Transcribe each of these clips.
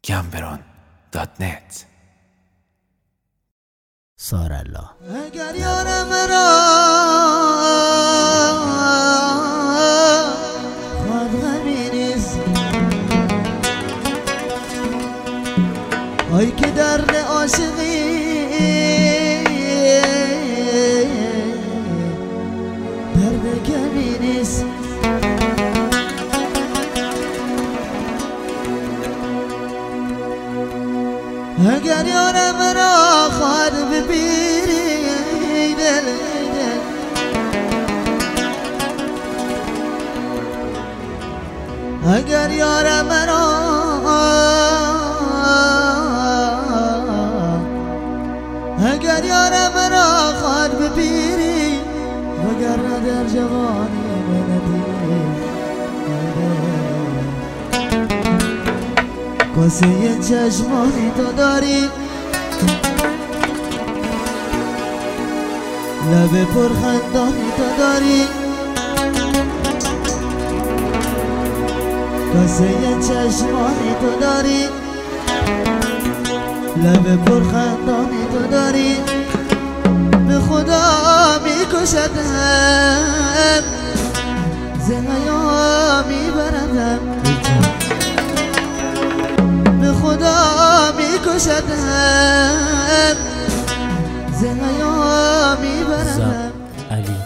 gambron.net. سارالله اگر یارم را خود غمی نیست، آی که درد عاشقی درد کمی نیست. اگر یارم را خود ببینی دل دل، اگر یارم را اگر یارم را خود ببینی وگرنه در جوانی بندی کاسه چشمانی تو داری، لب پرخندانی تو داری، کاسه چشمانی تو داری، لب پرخندانی تو داری. به خدا میکشدم ز حیا میبردم، به خدا میکشدم ز حیا میبردم. علی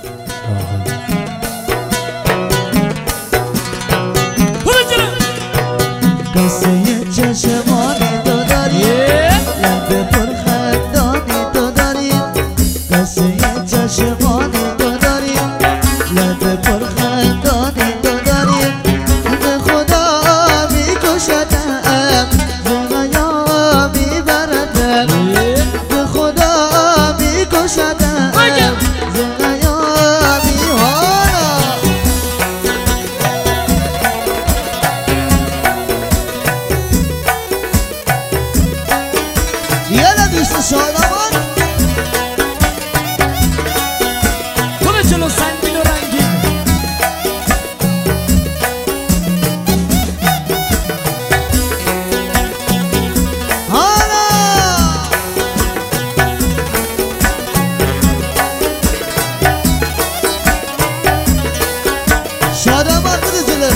قصه چشمانی تو داری، لب پرخندانی تو داری، قصه چشمانی تو داری، لب پرخندانی تو داری. به خدا میکشدم ز حیا میبردم، به خدا میکشدم ز حیا یه دوست شادمان کنه جلو سنگین و رنگین. حالا شادمان بده جلو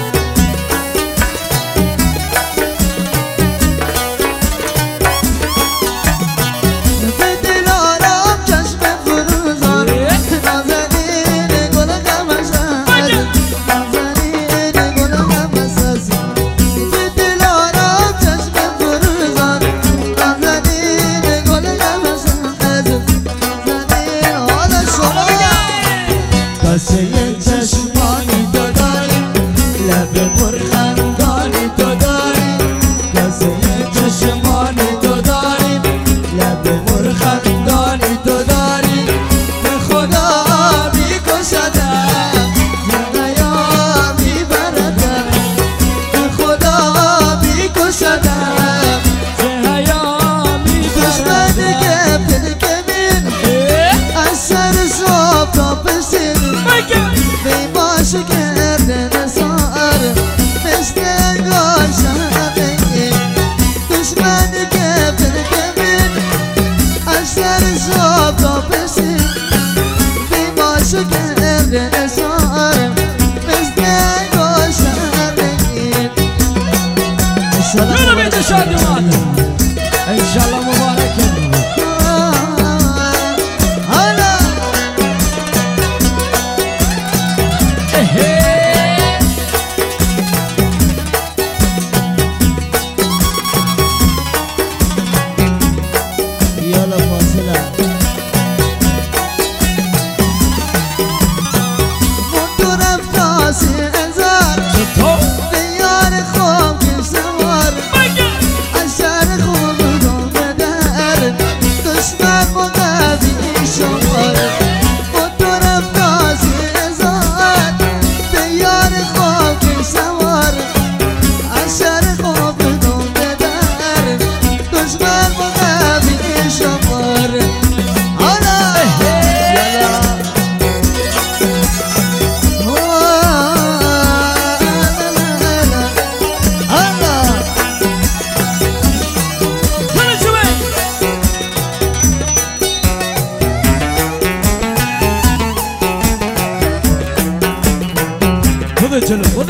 قصه چشمانی تو داری، لب پرخندانی تو داری، قصه چشمانی تو داری، لب پرخندانی تو داری. به خدا میکشدم ز حیا میبردم، به خدا میکشدم ز حیا دشمن که پلکمین از سر صبح تا پسین بیماش کردن سار مثل انگار شبنگی. دشمن که پلکمین از سر صبح تا پسین بیماش کردن سار مثل انگار شبنگی. برو بیده شادمان انشالله مبارکه. جلو